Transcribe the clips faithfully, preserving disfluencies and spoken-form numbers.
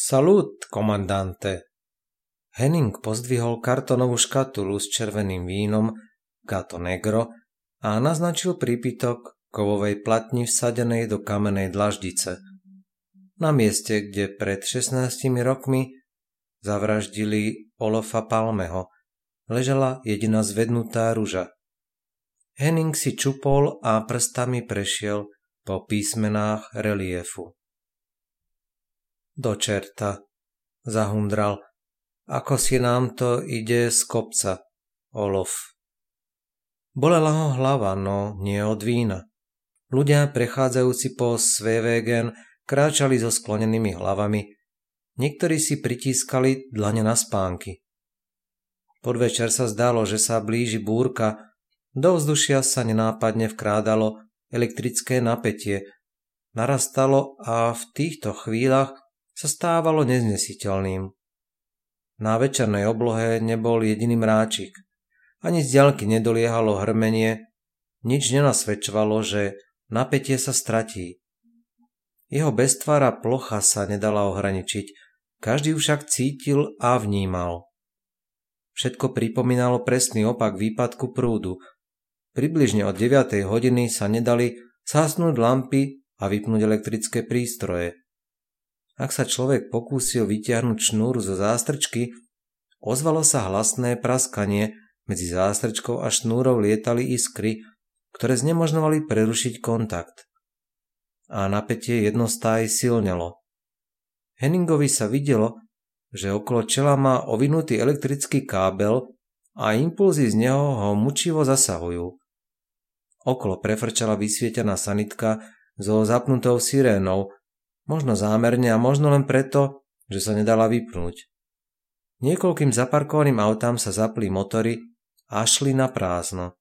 Salut, komandante. Henning pozdvihol kartonovú škatulu s červeným vínom Gato Negro a naznačil prípitok kovovej platni vsadenej do kamennej dlaždice. Na mieste, kde pred šestnástimi rokmi zavraždili Olofa Palmeho, ležala jediná zvednutá ruža. Henning si čupol a prstami prešiel po písmenách reliefu. Do čerta, zahundral, ako si nám to ide z kopca, Olof. Bolela ho hlava, no nie od vína. Ľudia prechádzajúci po Svevegen kráčali so sklonenými hlavami, niektorí si pritískali dlane na spánky. Podvečer sa zdalo, že sa blíži búrka, do vzdušia sa nenápadne vkrádalo elektrické napätie, narastalo a v týchto chvíľach sa stávalo neznesiteľným. Na večernej oblohe nebol jediný mráčik, ani z diaľky nedoliehalo hrmenie, nič nenasvedčovalo, že napätie sa stratí. Jeho beztvára plocha sa nedala ohraničiť, každý však cítil a vnímal. Všetko pripomínalo presný opak výpadku prúdu. Približne od deviatej hodiny sa nedali zhasnúť lampy a vypnúť elektrické prístroje. Ak sa človek pokúsil vytiahnuť šnúru zo zástrčky, ozvalo sa hlasné praskanie, medzi zástrčkou a šnúrou lietali iskry, ktoré znemožňovali prerušiť kontakt. A napätie jednostáj silnelo. Henningovi sa videlo, že okolo čela má ovinutý elektrický kábel a impulzy z neho ho mučivo zasahujú. Okolo prefrčala vysvietená sanitka so zapnutou sirénou, možno zámerne a možno len preto, že sa nedala vypnúť. Niekoľkým zaparkovaným autám sa zapli motory a šli na prázdno.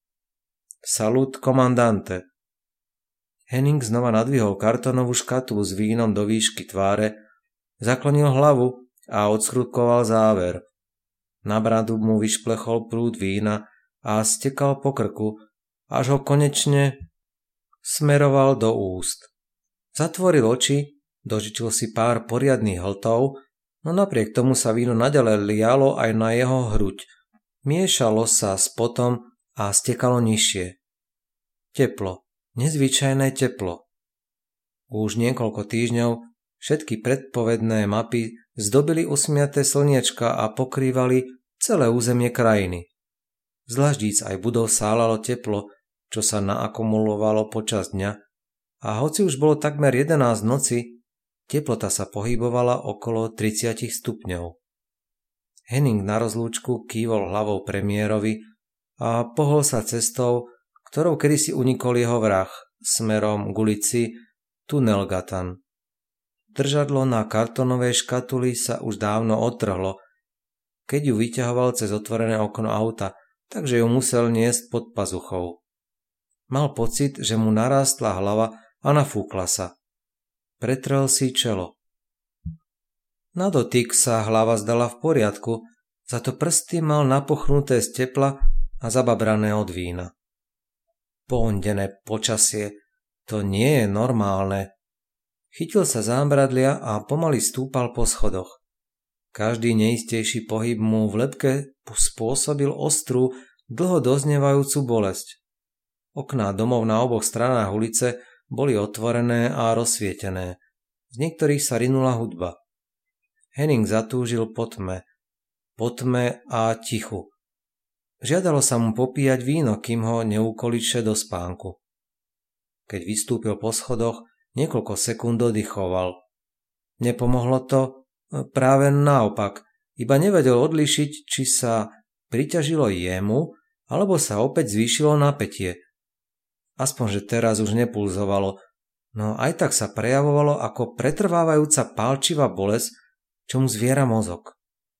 Salut, komandante. Henning znova nadvihol kartonovú škatulu s vínom do výšky tváre, zaklonil hlavu a odskrutkoval záver. Na bradu mu vyšplechol prúd vína a stekal po krku, až ho konečne smeroval do úst. Zatvoril oči, dožičil si pár poriadnych hltov, no napriek tomu sa víno naďalej lialo aj na jeho hruď. Miešalo sa s potom a stekalo nižšie. Teplo, nezvyčajné teplo. Už niekoľko týždňov všetky predpovedné mapy zdobili usmiaté slniečka a pokrývali celé územie krajiny. Z dlaždíc aj budov sálalo teplo, čo sa naakumulovalo počas dňa, a hoci už bolo takmer jedenásť noci, teplota sa pohybovala okolo tridsať stupňov. Henning na rozlúčku kývol hlavou premiérovi a pohol sa cestou, ktorou kedysi unikol jeho vrah, smerom k ulici Tunnelgatan. Držadlo na kartonovej škatuli sa už dávno odtrhlo, keď ju vyťahoval cez otvorené okno auta, takže ju musel niesť pod pazuchou. Mal pocit, že mu narástla hlava a nafúkla sa. Pretrel si čelo. Na dotyk sa hlava zdala v poriadku, za to prsty mal napuchnuté z tepla a zababrané od vína. Poondené počasie, to nie je normálne. Chytil sa zábradlia a pomaly stúpal po schodoch. Každý neistejší pohyb mu v lebke spôsobil ostrú, dlho doznievajúcu bolesť. Okná domov na oboch stranách ulice boli otvorené a rozsvietené. Z niektorých sa rinula hudba. Henning zatúžil po tme. Po tme a tichu. Žiadalo sa mu popíjať víno, kým ho neukoliče do spánku. Keď vystúpil po schodoch, niekoľko sekúnd oddychoval. Nepomohlo to, práve naopak. Iba nevedel odlišiť, či sa priťažilo jemu, alebo sa opäť zvýšilo napätie. Aspoň, že teraz už nepulzovalo, no aj tak sa prejavovalo ako pretrvávajúca pálčivá bolesť, čo mu zviera mozog.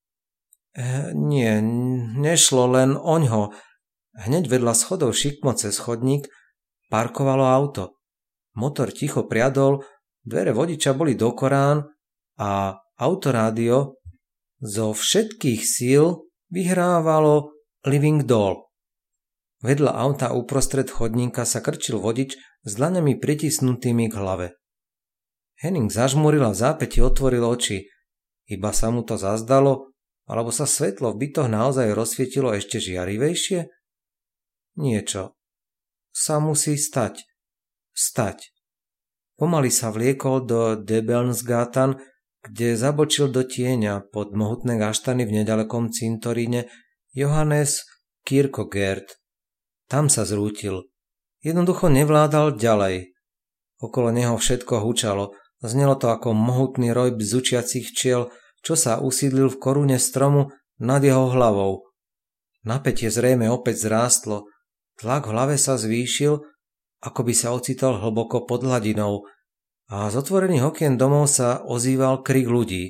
E, nie, nešlo len oňho. Hneď vedľa schodov šikmo cez chodník parkovalo auto. Motor ticho priadol, dvere vodiča boli do Korán a autorádio zo všetkých síl vyhrávalo Living Doll. Vedľa auta uprostred chodníka sa krčil vodič s dlaňami pritisnutými k hlave. Henning zažmuril a v zápäti otvoril oči. Iba sa mu to zazdalo, alebo sa svetlo v bytoch naozaj rozsvietilo ešte žiarivejšie? Niečo. Sa musí stať. Stať. Pomaly sa vliekol do Debelnsgatan, kde zabočil do tieňa pod mohutné gaštany v nedalekom cintoríne Johannes Kierkegaard. Tam sa zrútil. Jednoducho nevládal ďalej. Okolo neho všetko hučalo. Znelo to ako mohutný roj bzučiacich včiel, čo sa usídlil v korune stromu nad jeho hlavou. Napätie zrejme opäť zrástlo. Tlak v hlave sa zvýšil, ako by sa ocitol hlboko pod hladinou, a z otvorených okien domov sa ozýval krik ľudí.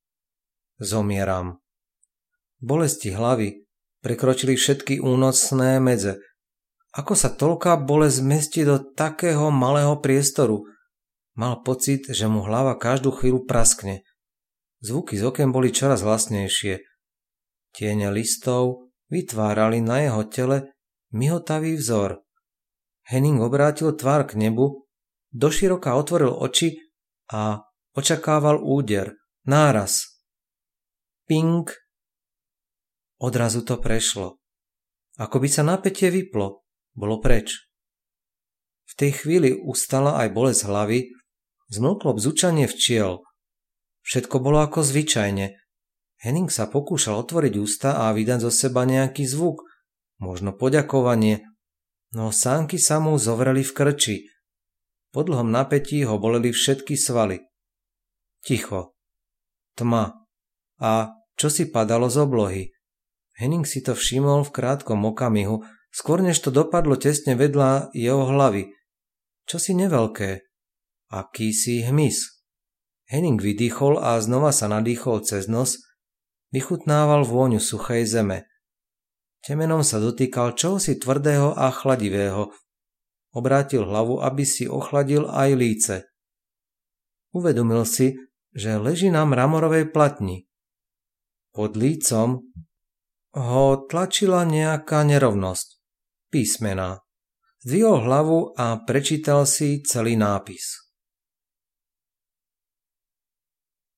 Zomieram. Bolesti hlavy prekročili všetky únosné medze. Ako sa toľká bolesť zmestí do takého malého priestoru? Mal pocit, že mu hlava každú chvíľu praskne. Zvuky z okien boli čoraz hlasnejšie. Tiene listov vytvárali na jeho tele mihotavý vzor. Henning obrátil tvár k nebu, doširoka otvoril oči a očakával úder, náraz. Ping! Odrazu to prešlo. Ako by sa napätie vyplo, bolo preč. V tej chvíli ustala aj bolesť hlavy, zmlklo bzučanie včiel. Všetko bolo ako zvyčajne. Henning sa pokúšal otvoriť ústa a vydať zo seba nejaký zvuk, možno poďakovanie, no sánky sa mu zovreli v krči. Po dlhom napätí ho boleli všetky svaly. Ticho. Tma. A čo si padalo z oblohy. Henning si to všimol v krátkom okamihu, skôr než to dopadlo tesne vedľa jeho hlavy. Čosi neveľké. Akýsi hmyz. Henning vydýchol a znova sa nadýchol cez nos, vychutnával vôňu suchej zeme. Temenom sa dotýkal čohosi tvrdého a chladivého. Obrátil hlavu, aby si ochladil aj líce. Uvedomil si, že leží na mramorovej platni. Pod lícom ho tlačila nejaká nerovnosť. Písmená. Zdvihol hlavu a prečítal si celý nápis.